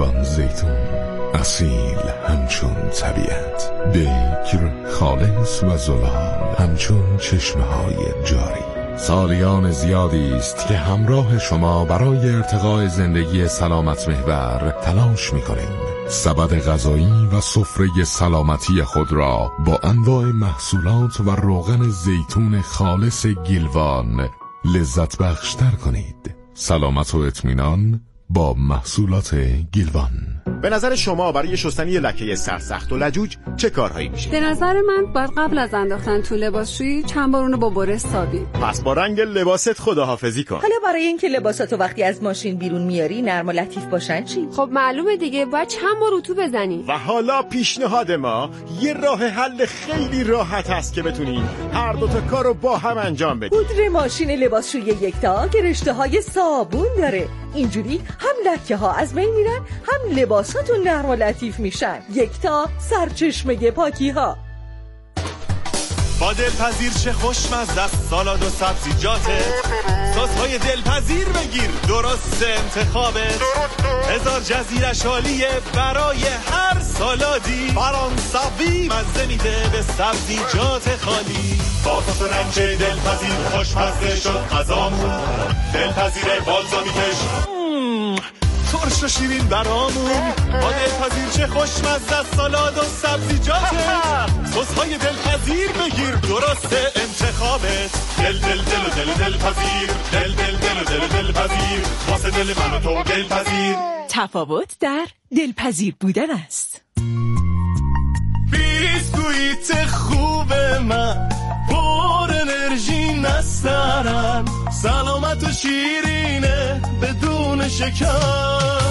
گیلوان زیتون، اصیل همچون طبیعت، بکر خالص و زلال همچون چشمه‌های جاری. سالیان زیادی است که همراه شما برای ارتقای زندگی سلامت محور تلاش می‌کنیم. سبد غذایی و سفره سلامتی خود را با انواع محصولات و روغن زیتون خالص گیلوان لذت بخشتر کنید. سلامت و اطمینان با محصولات گیلوان. به نظر شما برای شستن یه لکه سرسخت و لجوج چه کارهایی میشه؟ به نظر من باید قبل از انداختن تو لباسشویی چند بار اونو با برس سابی. پس با رنگ لباست خداحافظی کن. حالا برای اینکه لباساتو وقتی از ماشین بیرون میاری نرم و لطیف باشن چی؟ خب معلومه دیگه، باید چند بار اتو بزنی. و حالا پیشنهاد ما یه راه حل خیلی راحت هست که بتونی هر دوتا کارو با هم انجام بدی. پودر ماشین لباسشویی یکتا که رشته‌های صابون داره. اینجوری هم لکه ها از بین میرن، هم لباساتون نرم و لطیف میشن. یکتا، سرچشمه پاکی ها. با دلپذیر چه خوشمزه است سالاد و سبزیجاته. سس‌های دلپذیر بگیر درست انتخابت. هزار جزیرش عالیه برای هر سالادی. فرانسوی مزه میده به سبزیجات خالی. با صوص رنج دلپذیر خوشمزه شد غذامون. دلپذیر بالزامیکش ترش و شیرین برامون. با دلپذیر چه خوشمزه است سالاد و سبزیجاته. سس‌های دلپذیر بگیر درست انتخابت. دل دل دل و دل دلپذیر. دل دل دل و دل دلپذیر. واسه دل من و تو دلپذیر. تفاوت در دلپذیر بودن است. بیسکویت خوب من پر انرژی نسترن. سلامت و شیرینه بدون شکر.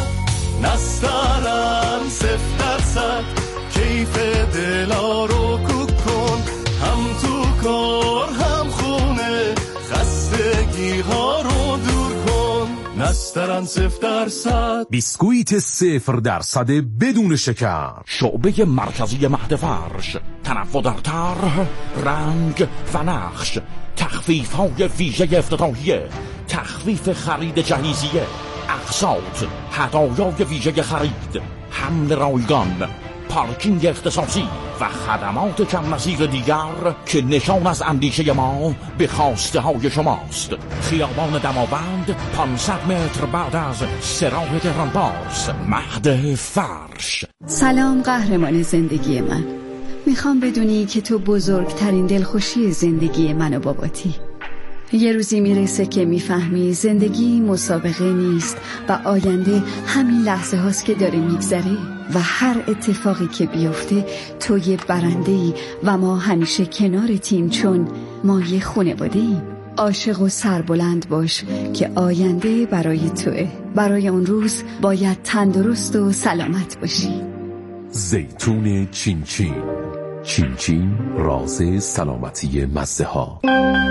نسترن 0% کیف دلا رو کوک کن. هم تو کار هم خونه خستگی ها رو دور کن. نسترن 0%. بیسکویت 0% بدون شکر. شعبه مرکزی مهد فرش. تنوع در طرح، رنگ و نقش. تخفیف های ویژه افتتاحیه. تخفیف خرید جهیزیه. اقساط، هدایای ویژه خرید، حمل رایگان، پارکینگ اختصاصی و خدمات کم نظیر دیگر که نشان از اندیشه ما به خواسته های شماست. خیابان دماوند 500 متر بعد از سراح تهران پارس، مهد فرش. سلام قهرمان زندگی من. میخوام بدونی که تو بزرگترین دلخوشی زندگی من و باباتی. یه روزی میرسه که میفهمی زندگی مسابقه نیست و آینده همین لحظه هاست که داره میگذره و هر اتفاقی که بیفته تو یه برنده‌ای و ما همیشه کنارتیم چون ما یه خانواده ایم. عاشق و سربلند باش که آینده برای توئه. برای اون روز باید تندرست و سلامت باشی. زیتون چین چین. چین چین راز سلامتی مزه ها.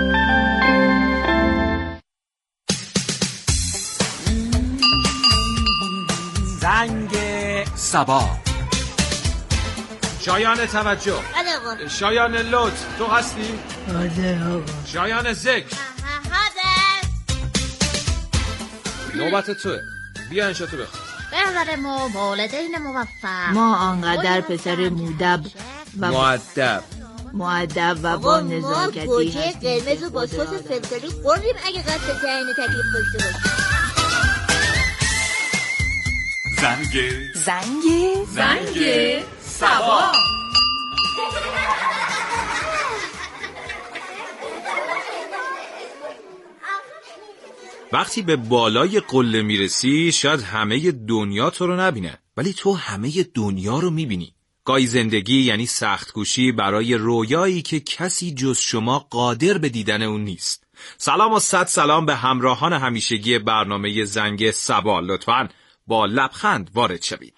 زنگ صبا. شایان توجه. شایان لطف تو هستی؟ شایان ذکر. نوبت توه. بیا انشاتو بخون. بهتر مولدین موفق. ما آنقدر پسر مؤدب و با نزاکتی ما گوجه قرمز و با سس فلفلی خوردیم اگه قصد تعیین تکلیف داشته باشیم. زنگ صبا. وقتی به بالای قله میرسی شاید همه دنیا تو رو نبینه، ولی تو همه دنیا رو میبینی. گاهی زندگی یعنی سخت‌کوشی برای رویایی که کسی جز شما قادر به دیدن اون نیست. سلام و صد سلام به همراهان همیشگی برنامه زنگ صبا. لطفاً با لبخند وارد شوید.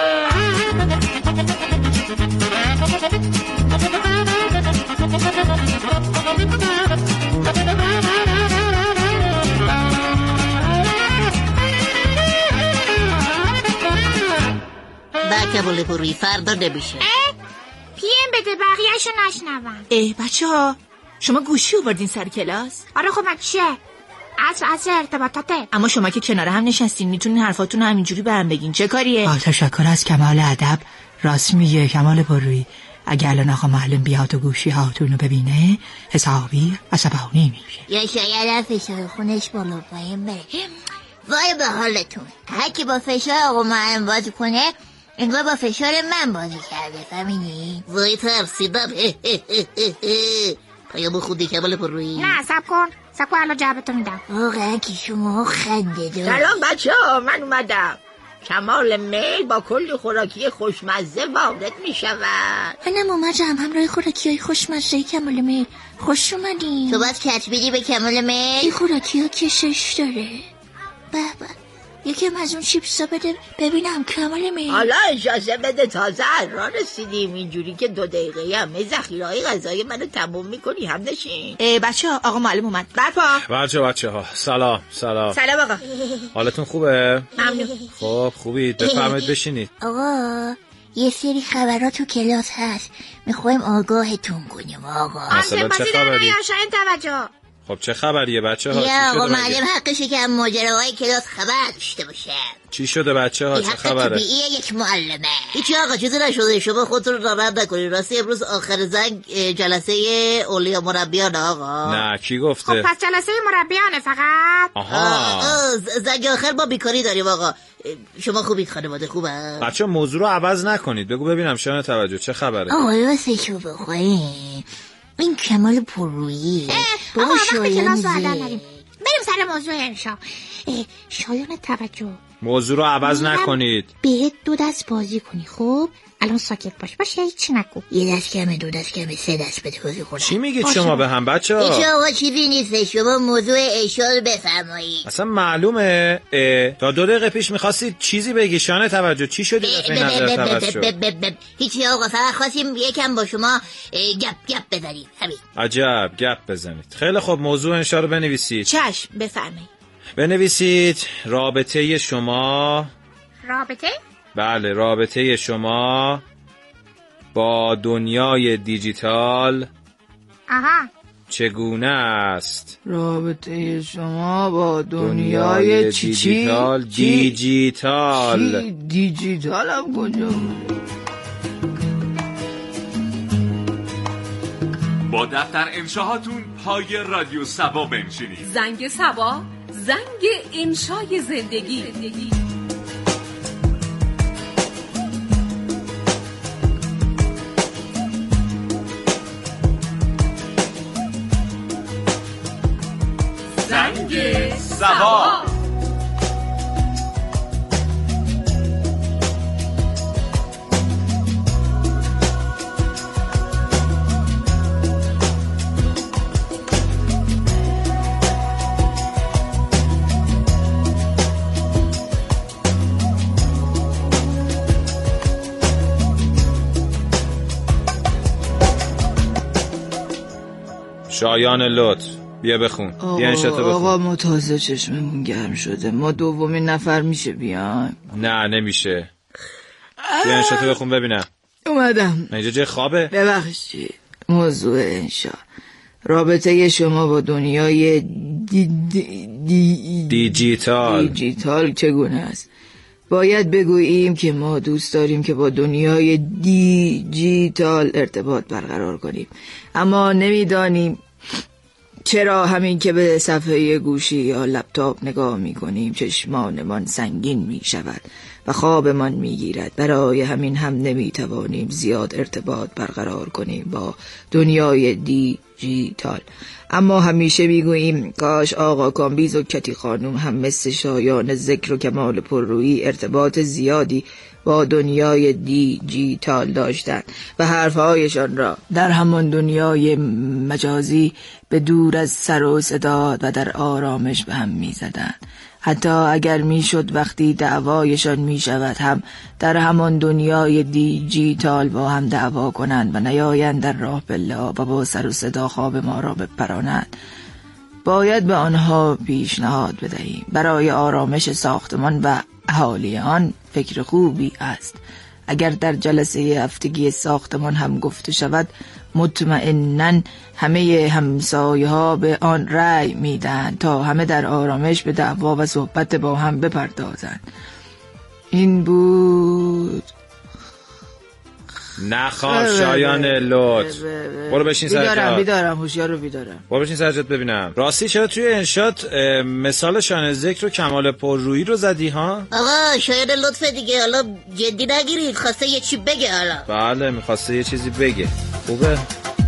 بکه بولی پوری فردا نمیشه. پیم بده بقیهشو نشنون. بچه ها شما گوشی آوردین سر کلاس؟ آره خب چه؟ اصل ارتباطاته. اما شما که کنار هم نشستین میتونین حرفاتون رو همینجوری به هم بگین. چه کاریه؟ با تشکر از کمال ادب. راست میگه کمال پررویی. اگه الان آقا معلم بیاد و گوشی هاتون رو ببینه حسابی عصبانی میشه. یا شاید فشار خونش بالا پایین بره. وای به حالتون. هر کی با فشار آقا معلم بازی کنه انگار با فشار من بازی کرده. فهمیدی؟ وای ترسیدم. پیام خودی کمال پررویی. نه سب کن الان جوابتو میدم. واقعا که شما خنده دار. سلام بچه‌ها، من اومدم. کمال میل با کلی خوراکی خوشمزه وارد میشود. منم اومدم همراه خوراکیای خوشمزه کمال میل. خوش اومدین. تو باید کت بدی به کمال میل. این خوراکی ها کشش داره. به به یکم از اون چیپسا بده ببینم کمال میل. حالا اجازه بده تازه راه رسیدیم. اینجوری که 2 دقیقه همه ذخیره‌های غذایی منو تموم میکنی هم نشین. بچه‌ها آقا معلم اومد. برپا. بچه‌ها سلام. سلام آقا. حالتون خوبه؟ ممنون. خب خوبید، بفرمایید بشینید. آقا یه سری خبرات تو کلاس هست میخوایم آگاهتون کنیم آقا. مثلا چه خبری؟ توجه. خب چه خبریه بچه‌ها؟ یا آقا معلم حقشه که ماجراهای کلاس خبر داشته باشه. چی شده بچه‌ها؟ چه خبره؟ حق طبیعیه یک معلمه. هیچی آقا چیزی نشده، شما خودتون رو ناراحت نکنید. راستی امروز آخر زنگ جلسه اولیا مربیان آقا. نه کی گفته؟ خب پس جلسه مربیانه فقط. آها. زنگ آخر ما بیکاری داریم آقا. شما خوبید؟ خانواده خوبه؟ بچه‌ها موضوع رو عوض نکنید. بگو ببینم شما توجه چه خبره؟ آقا واسه بخوایم این کمال پررویی با شایان بریم سر موضوع انشا. شایان توجه، موضوع رو عوض نکنید. بهت 2 دست بازی کنی. خب الان ساکت باشه هیچ نگو. 1 دست کمه 2 دست کمه 3 دست بده بازی کنم. چی میگید شما به هم بچه‌ها؟ هیچ آقا چیزی نیست. شما موضوع اشاره بفرمایید. اصلا معلومه تا 2 دقیقه پیش می‌خواستید چیزی بگی. شانه توجه چی شد این نظر توجه؟ هیچ آقا فقط خواستیم یکم با شما گپ بزنیم. همین. عجب گپ بزنید. خیلی خوب موضوع انشا رو بنویسید. چشم بفرمایید. بنویسید رابطه شما. رابطه؟ بله رابطه شما با دنیای دیجیتال چگونه است؟ رابطه شما با دنیای دیجیتال. دیجیتال هم کجا؟ با دفتر انشاهاتون پای رادیو سبا بنشینید. زنگ سبا، زنگ انشای زندگی. زنگ سبا. شایان لطف بیا بخون. بیا انشاتو بخون. آقا ما تازه چشممون گرم شده. ما 2مین نفر میشه بیایم؟ نه نمیشه. بیا انشاتو بخون ببینم. اومدم. اینجا جای خوابه؟ ببخشید. موضوع انشا رابطه شما با دنیای دیجیتال چگونه است؟ باید بگوییم که ما دوست داریم که با دنیای دیجیتال ارتباط برقرار کنیم، اما نمیدانیم چرا همین که به صفحه گوشی یا لپتاپ نگاه می کنیم چشمانمان سنگین می شود و خوابمان می گیرد. برای همین هم نمی توانیم زیاد ارتباط برقرار کنیم با دنیای دیجیتال. اما همیشه میگوییم کاش آقا کامبیز و کتی خانوم هم مثل شایان ذکر و کمال پررویی ارتباط زیادی با دنیای دیجیتال داشتند و حرفهایشان را در همان دنیای مجازی به دور از سر و صدا و در آرامش به هم می زدند. حتی اگر می شد وقتی دعوایشان می شود هم در همان دنیای دیجیتال با هم دعوا کنند و نیایند در راه بلا و با سر و صدا خواب ما را بپرانند. باید به آنها پیشنهاد بدهیم. برای آرامش ساختمان و اهالی آن فکر خوبی است. اگر در جلسه هفتگی ساختمان هم گفته شود مطمئناً همه همسایه ها به آن رأی میدن تا همه در آرامش به دعوا و صحبت با هم بپردازند. این بود. نخواه شایان لطف. برو بشین سرجات. بیدارم هوشیار رو بیدارم. برو بشین سرجات ببینم. راستی چرا توی انشات مثال شایان ذکر و کمال پررویی رو زدی ها؟ آقا شایان لطف دیگه، حالا جدی نگیرید، خواسته یه چی بگه. حالا بله میخواسته یه چیزی بگه. خوبه؟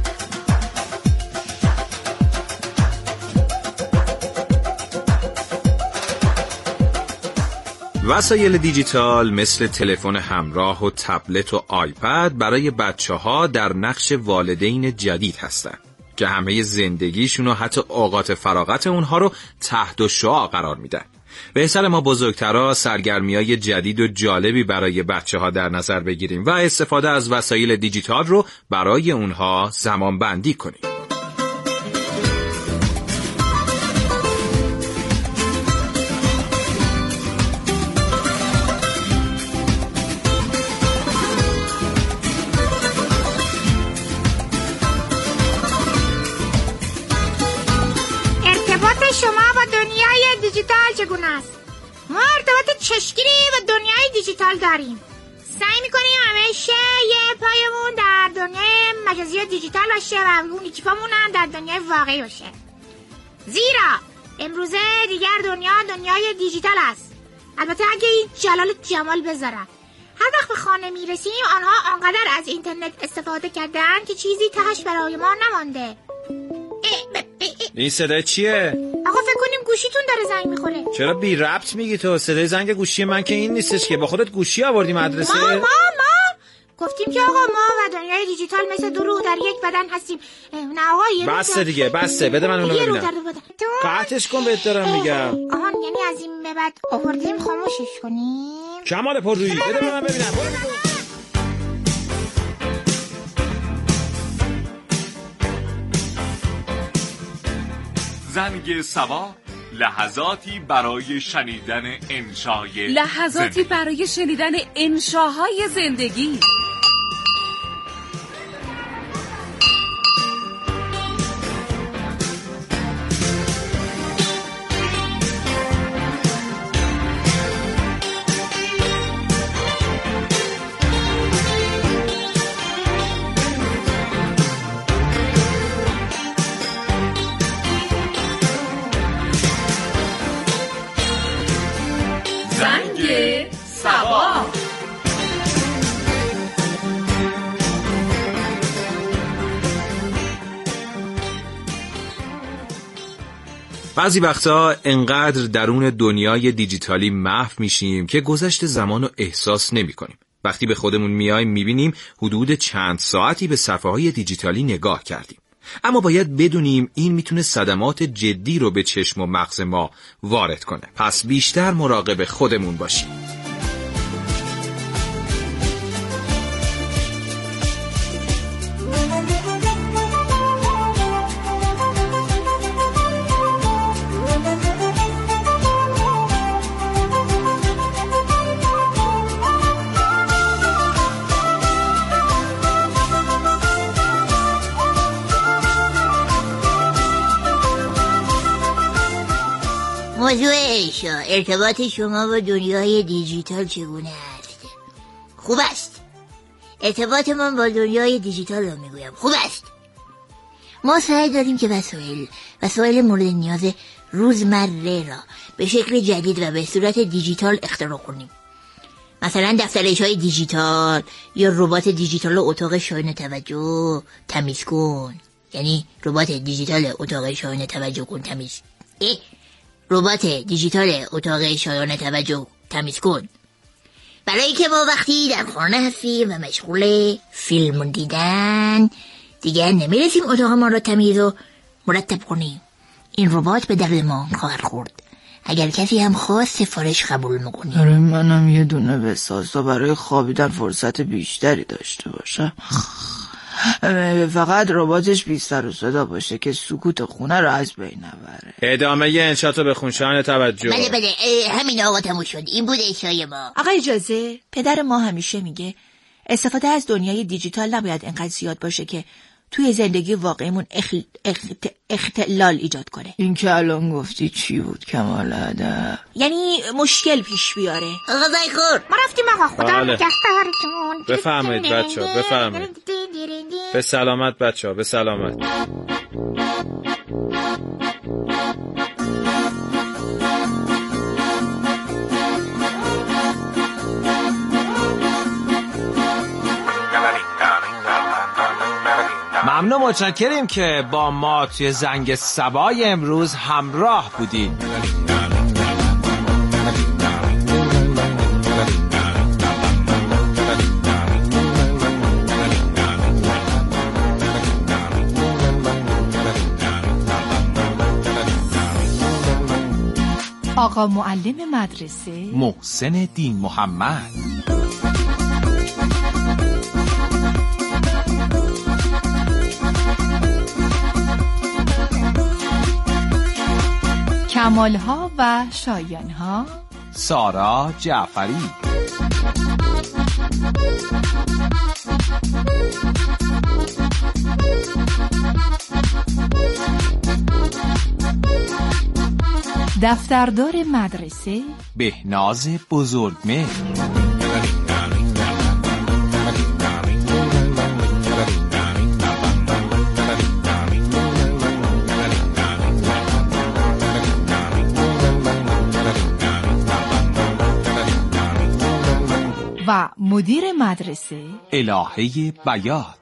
وسایل دیجیتال مثل تلفن همراه و تبلت و آیپد برای بچه‌ها در نقش والدین جدید هستند که همه زندگیشون و حتی اوقات فراغت اونها رو تحت الشعاع قرار میدن. بهتر ما بزرگترها سرگرمی‌های جدید و جالبی برای بچه‌ها در نظر بگیریم و استفاده از وسایل دیجیتال رو برای اونها زمان بندی کنیم. چگونه است؟ ما ارتباط چشمگیری و دنیای دیجیتال داریم. سعی میکنیم همیشه یه پایمون در دنیای مجازی دیجیتال باشه و اون یکی پامون هم در دنیای واقعی باشه. زیرا امروزه دیگر دنیای دیجیتال است. البته اگه این جمال بذارن. هر وقت به خانه میرسیم آنها آنقدر از اینترنت استفاده کردن که چیزی تهش برای ما نمانده. این صدای چیه؟ آقا فکر کنیم گوشیتون داره زنگ میخوره. چرا بی ربط میگی تو؟ صدای زنگ گوشی من که این نیستش که. با خودت گوشی آوردی مدرسه؟ ما گفتیم که آقا ما و دنیای دیجیتال مثل دو روح در یک بدن هستیم. نه آقا یه بسته دیگه بسته. بده من اونو ببینم. قطعش کن بهت دارم میگم. آهان یعنی از این به بعد آوردیم خاموشش کنیم؟ کمال پررویی بده من ببینم. زنگ سبا، لحظاتی برای شنیدن انشاهای زندگی. بعضی وقتا انقدر درون دنیای دیجیتالی محو میشیم که گذشت زمان رو احساس نمی کنیم. وقتی به خودمون میایم میبینیم حدود چند ساعتی به صفحه‌های دیجیتالی نگاه کردیم. اما باید بدونیم این میتونه صدمات جدی رو به چشم و مغز ما وارد کنه. پس بیشتر مراقب خودمون باشیم. موضوع ارتباط شما با دنیای دیجیتال چگونه است؟ خوب است. ارتباط من با دنیای دیجیتال رو میگویم خوب است. ما سعی داریم که وسایل مورد نیاز روزمره را به شکل جدید و به صورت دیجیتال اختراع کنیم. مثلا دفترچه‌های دیجیتال یا ربات دیجیتال اتاق شایان توجه تمیز کن. یعنی ربات دیجیتال اتاق شایان توجه کن تمیز. ربات دیجیتال اتاق شایان توجه تمیز کن. برای که ما وقتی در خانه هستیم و مشغول فیلم دیدن دیگر نمیرسیم اتاق ما را تمیز و مرتب کنیم. این ربات به درد ما خواهد خورد. اگر کسی هم خواست سفارش قبول میکنیم. برای منم یه دونه بساز تا برای خوابیدن فرصت بیشتری داشته باشم. فقط رباتش بی سر و صدا باشه که سکوت خونه رو از بین نبره. ادامه یه انشاتو به خونشان توجه. بله همین آقا تموم شد. این بود انشای ما. آقا اجازه، پدر ما همیشه میگه استفاده از دنیای دیجیتال نباید انقدر زیاد باشه که توی زندگی واقعیمون اختلال ایجاد کنه. این که الان گفتی چی بود کمال ادب؟ یعنی مشکل پیش بیاره. آقا زایخور ما رفتیم آقا خدا نگهدارتون. بفرمایید بچه‌ها بفرمایید. به سلامت بچه‌ها به سلامت. ممنون متشکریم که با ما توی زنگ صبای امروز همراه بودید. آقا معلم مدرسه محسن دین محمد. کمالها و شایانها سارا جعفری. دفتردار مدرسه بهناز بزرگمهر. و مدیر مدرسه الهه بیات.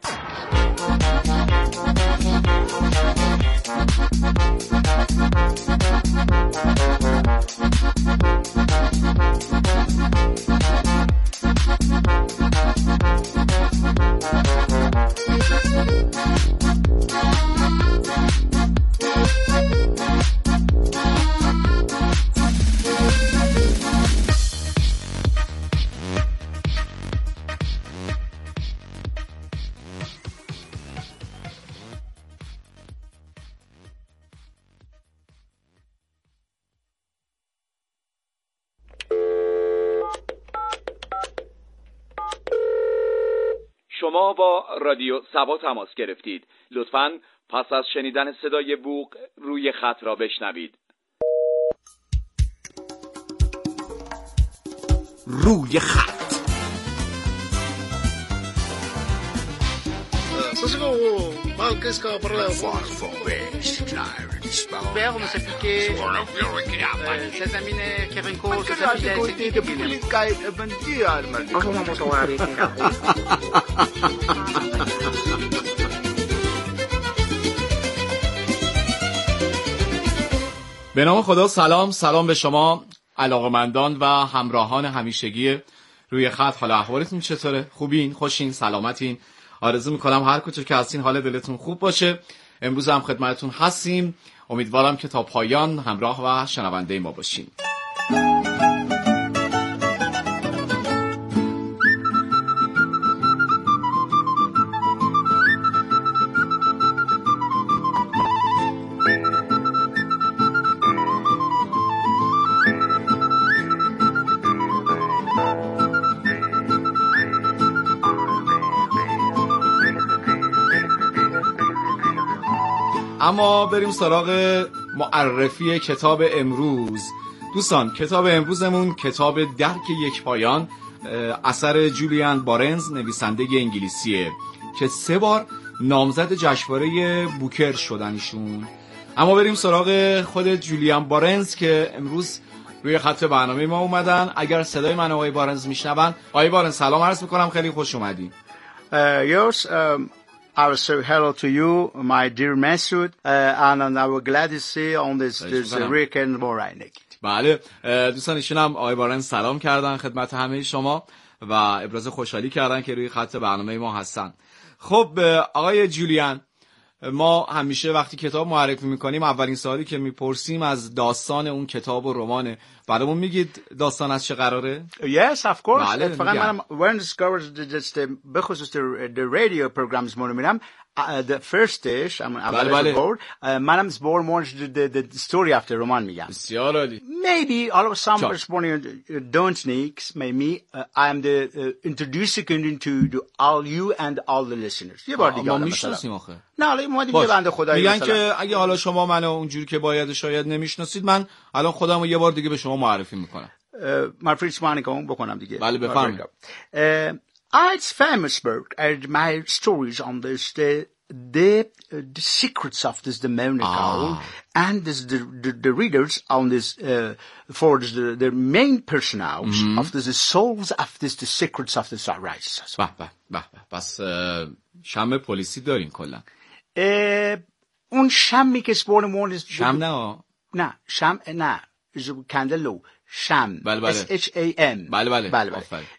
شما با رادیو سبا تماس گرفتید. لطفاً پس از شنیدن صدای بوق روی خط را بشنوید. روی خط. به نام خدا. سلام به شما علاقمندان و همراهان همیشگی روی خط. حالا احوالتون چطوره؟ خوبین؟ خوشین؟ سلامتین؟ آرزو میکنم هر کجا که هستین حال دلتون خوب باشه. امروز هم خدمتتون هستیم. امیدوارم که تا پایان همراه و شنونده ما باشین. اما بریم سراغ معرفی کتاب امروز. دوستان کتاب امروزمون کتاب درک یک پایان اثر جولیان بارنز نویسنده انگلیسیه که 3 بار نامزد جشنواره بوکر شدن ایشون. اما بریم سراغ خود جولیان بارنز که امروز روی خط برنامه ما اومدن. اگر صدای من آقای بارنز میشنون، آقای بارنز سلام عرض میکنم، خیلی خوش اومدین. I will say hello to you, my dear Masoud, and I will glad to see on this weekend morning. بله دوستان ایشون هم آقای بارنز سلام کردن خدمت همه شما و ابراز خوشحالی کردن که روی خط برنامه ما هستن. خب آقای جولیان، ما همیشه وقتی کتاب معرفی میکنیم اولین سوالی که میپرسیم از داستان اون کتاب و رمان برامون میگید داستان از چه قراره؟ Yes, of course. بله، فقط منم when discovered به خصوص the radio programs رو میرم the first dish بله. منم more the story after رمان میگم. بسیار عالی. Maybe all of some responding don't sneaks maybe I am the introducing to all you and all the listeners. یه بار دیگه ما میشناسیم آخه. نه حالا ما دیگه بنده خدایی میگن که اگه حالا شما منو اونجوری که باید شاید نمیشناسید، من الان خودمو یه بار دیگه به شما معرفی میکنم. من فریسمانی که بکنم دیگه. بله بفرمایید. It's famous book and my stories on this the secrets of this demonic and the readers on this for the main personals of the souls of this the secrets of the sunrise. به پس شم پلیسی دارین کلا. اون شمی که اسپورمون شم نه شم نه کندلو شم بله. SHAM بله.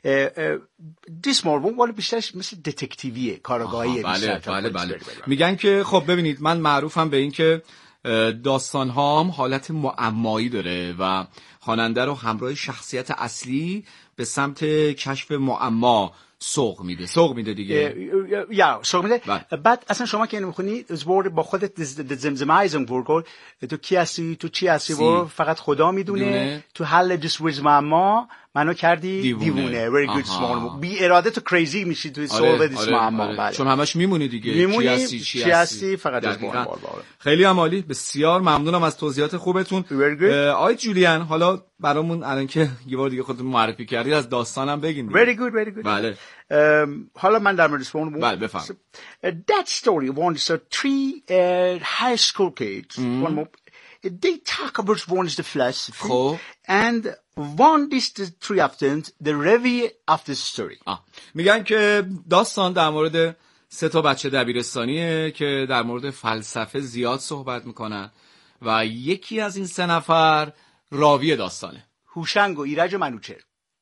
دیس موربون ولی بیشترش مثل دتکتیویه، کارگاهیه. بله. میگن که خب ببینید من معروفم به این که داستان هام حالت معمایی داره و خواننده رو همراه شخصیت اصلی به سمت کشف معما سوق میده دیگه. سوق میده. بعد اصلا شما که میخونی زبور با خودت زمزمه زنگور تو کی هستی، تو چی هستی، فقط خدا میدونه. تو حل جسویز معما منو کردی دیوونه. Very good small. بی اراده تو کریزی میشی تو سولو دیس معما. چون همش میمونی دیگه. چی هستی فقط از خیلی عالی. بسیار ممنونم از توضیحات خوبتون. آقای جولیان حالا برامون الان که یه بار دیگه خودتون معرفی کردید از داستانم بگین. Very good. بله. حالا من در مورد اسپون بله بفهم. That story once three high school kids they talk about one is the philosophy and one is the three of them the review of the story. میگن که داستان در مورد 3 بچه دبیرستانیه که در مورد فلسفه زیاد صحبت میکنن و یکی از این 3 نفر راوی داستانه. هوشنگ و ایرج و منوچهر.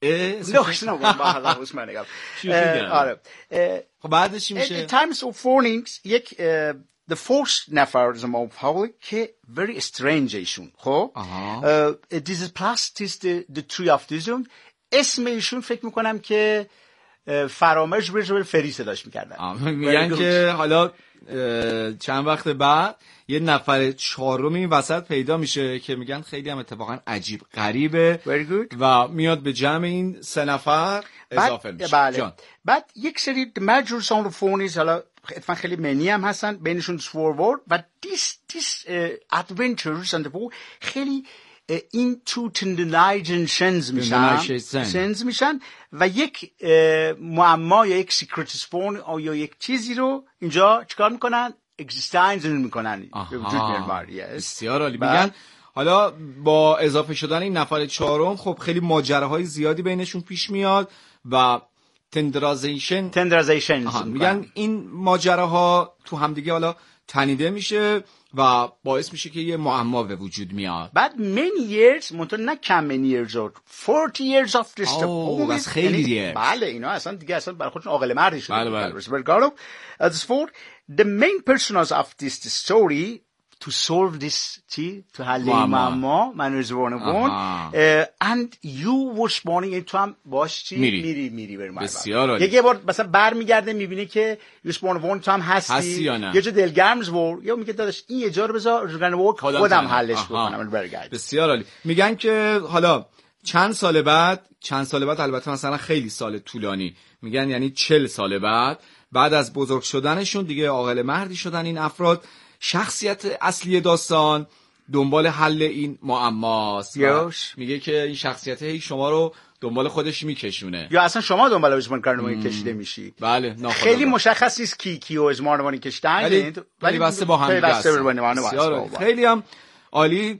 خب بعدش چی میشه؟ Times of Warnings یک the first نفر از ما پاول که very strange ایشون. خب this is plus this the three of them اسم ایشون فکر میکنم که فرامرز بریجول فری صداش میکردن. میگن که حالا چند وقت بعد یه نفر 4 وسط پیدا میشه که میگن خیلی هم اتفاقا عجیب غریبه و میاد به جمع این 3 نفر اضافه میشه. بله. بعد یک سری major sound phonies حالا اتفاقا خیلی منی هم هستن بینشون سوورورد و this adventures and the خیلی into tendinitis میشن و یک معما یا یک سیکرت اسپون یا یک چیزی رو اینجا چیکار میکنن؟ اگزیستنس میکنن. بسیار عالی. میگن حالا با اضافه شدن این نفر 4 خب خیلی ماجراهای زیادی بینشون پیش میاد و تندرازیشن میگن این ماجراها تو همدیگه حالا تنیده میشه و باعث میشه که یه معما به وجود میاد. بعد many years منطقه نه کم many years 40 years of this بس خیلی دیگه. بله اینا اصلا دیگه اصلا برای خودشون عاقل مردی شده. بله. The main personage of this story to solve this to حل معما من زبانمون and you were spawning into هم باش چی میری بریم. بسیار عالی. یه بار مثلا برمیگرده میبینه که you spawn تو هم هستی یه جا دلگرمز ور یا میگه داداش این یه جا رو بذار خودم حلش بکنم. بسیار عالی. میگن که حالا چند سال بعد البته مثلا خیلی سال طولانی، میگن یعنی 40 سال بعد از بزرگ شدنشون دیگه عاقل مردی شدن این افراد، شخصیت اصلی داستان دنبال حل این معماست. میگه که این شخصیت هی شما رو دنبال خودش میکشونه یا اصلا شما دنبال ازمان کارنمایی کشیده میشی. بله خیلی مشخص نیست کی و ازمانمانی کشیدن ولی بسته با هم خیلی هم عالی.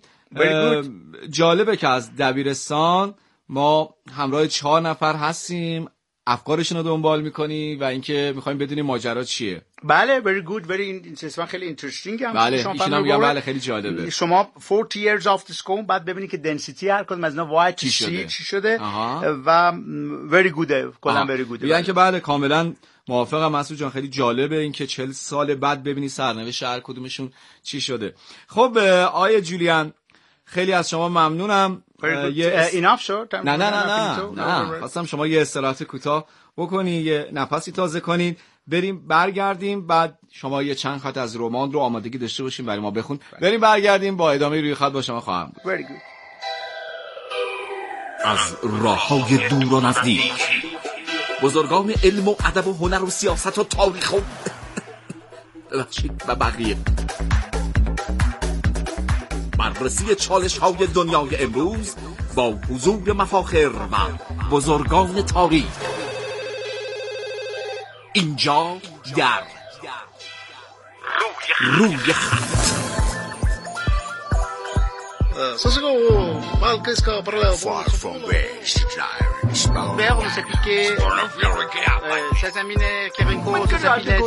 جالبه که از دبیرستان ما همراه 4 نفر هستیم، افکارشون رو دنبال میکنی و اینکه میخوایم بدونیم ماجرا چیه. بله very good very خیلی interesting هم. بله ایشون هم میگم بله خیلی جالبه. شما 40 years of the school بعد ببینید که دنسیتی هر کدوم از اینا وای چی شده و very good کلا very good. میگن که بله کاملا موافقم مسعود جان، خیلی جالبه اینکه 40 سال بعد ببینی سرنوشت هر کدومشون چی شده. خب آیه جولیان خیلی از شما ممنونم ایناف شد. نه خواستم شما یه استراحت کوتاه بکنی، یه نفسی تازه کنید، بریم برگردیم، بعد شما یه چند خط از رمان رو آمادگی داشته باشیم برای ما بخون. بریم برگردیم با ادامه روی خط با شما خواهم بود. از راه‌های دور و نزدیک، بزرگان علم و ادب و هنر و سیاست و تاریخ و ببخشید و بقیه، بررسی چالش‌های دنیای امروز با حضور مفاخر و بزرگان تاریخ. اینجا در روی خط. Veamos aqui que essa mina que vem com os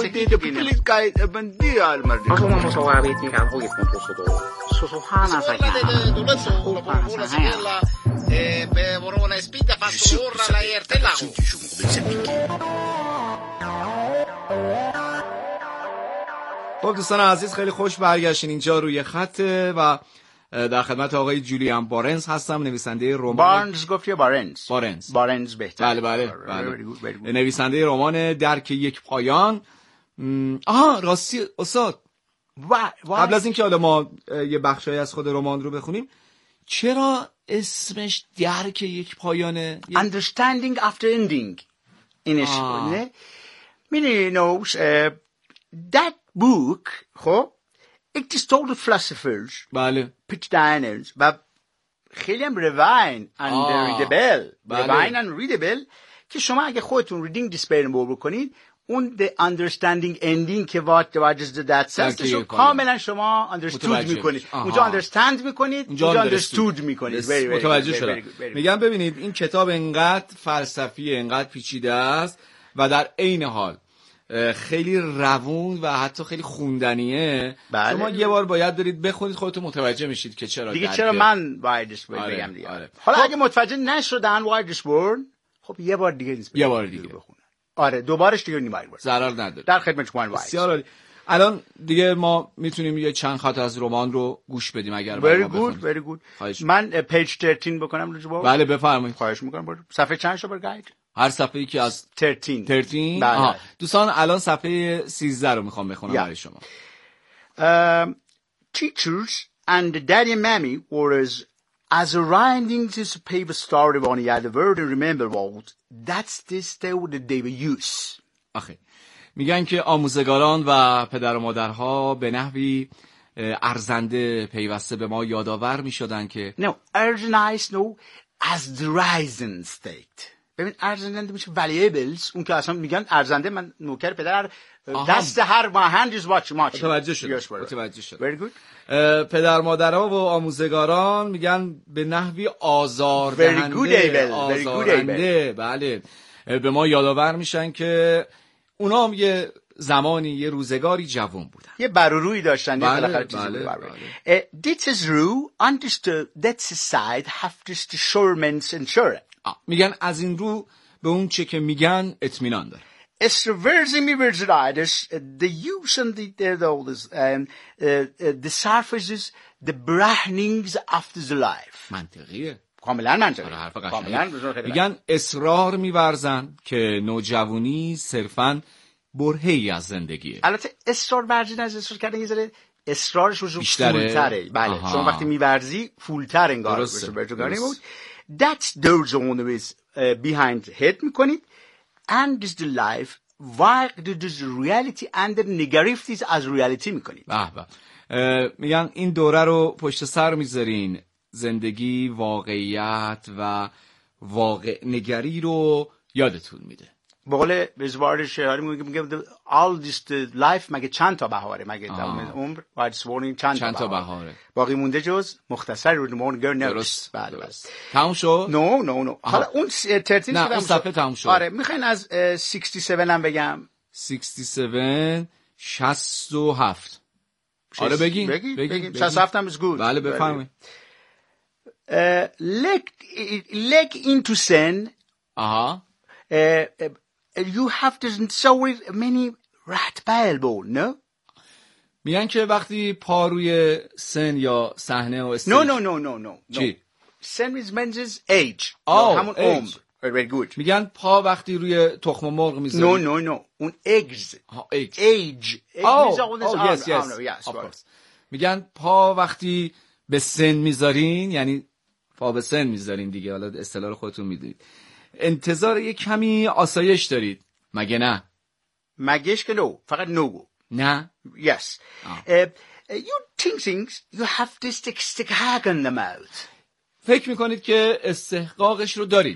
خب دوستان عزیز، خیلی خوش برگشتین. اینجا روی خطه و در خدمت آقای جولیان بارنز هستم، نویسنده رمان. بارنز گفت یا بارنز؟ بارنز بهتر. بله. نویسنده رمان درک یک پایان. راستی استاد، قبل از اینکه حالا ما یه بخشایی از خود رمان رو بخونیم، چرا اسمش درک یک پایانه؟ Understanding after ending اینش نه؟ meaning knows that book خب it is told to philosophers بله Pitch و خیلی هم روین and readable که شما اگه خودتون reading discernible بکنید، اون the understanding ending که what is the that sense شو کاملا شما understood میکنید. اونجا understand میکنید، اونجا understood میکنید. متوجه شدم. میگم ببینید این کتاب انقدر فلسفی، انقدر پیچیده است و در عین حال خیلی روون و حتی خیلی خوندنیه. شما یه بار باید برید بخونید، خودتون متوجه میشید که چرا دیگه چرا من وایدش بگم دیگه. حالا اگه متوجه نشدن وایدش ورن، خب یه بار دیگه بخونن. دوبارش دیگه نمیباید ضرر نداره. در خدمت شما وایس. بسیار عالی. الان دیگه ما میتونیم یه چند خط از رمان رو گوش بدیم اگر برای ما بخونید. Very good. من پیج 13 بکنم لطفا. بله بفرمایید. خواهش میکنم. صفحه چند شو برگردید؟ هر صفحه‌ای که از 13 بله. دوستان الان صفحه 13 رو میخوام بخونم برای شما. Teachers and daddy and mommy were as riding this paper story on the other word and remember what that's this day that they were use. میگن که آموزگاران و پدر و مادرها به نحوی ارزنده پیوسته به ما یادآور میشدن که ارزنده as the rising state. ببین ارزنده میشه valuables، اون که اصلا میگن ارزنده، من نوکر پدر دست هر ما hand is what much. متوجه شد. Very good. پدر مادرها و آموزگاران میگن به نحوی آزاردهنده بله به ما یادآور میشن که اونا هم یه زمانی یه روزگاری جوان بودن، یه برورویی داشتن. This is true understood that's side have just assurance and sure. میگن از این رو به اون چه که میگن اطمینان داره. The use and the surfaces the berechnings after the life. منطقیه. کاملا منطقیه. میگن اصرار می‌ورزن که نوجوانی صرفاً برهه‌ای از زندگیه. البته اصرار ورزیدن از اصرار کردن یه ذره اصرارش فولتره. بله شما وقتی می‌ورزی فولتر انگار بود. That's those on the behind head میکنید and is the life why is the reality and the negativities as reality میکنید. میگن این دوره رو پشت سر میذارین، زندگی واقعیت و واقع نگری رو یادتون میده. به قول بزوار شعاری میگه all this life مگه چند تا بهاره، مگه عمر باید سوارین چند تا بهاره، باقی مونده جز مختصر رو مونگر نوست. بله تموم شد؟ نو حالا اون 13 نه اون صفحه تموم شد. آره میخواین از 67 هم بگم. 67 آره بگین 67 هم is good. بله بفرمایید. leg into sin. You have to so many rat ball, no? میگن که وقتی پا روی سن یا صحنه و استیج No. چی؟ Sen means age. همون عمر. Very good. میگن پا وقتی روی تخم مرغ میذاری. No. اون eggs. Age. Yes. میگن پا وقتی به سن میذارین، یعنی پا به سن میذارین دیگه، حالا اصطلاح رو خودتون میدونید. انتظار یک کمی آسایش دارید، مگه نه؟ مگهش که نو، فقط نو. نه؟ Yes. You think you have this stick in the mouth. فکر میکنید که استحقاقش رو دارید.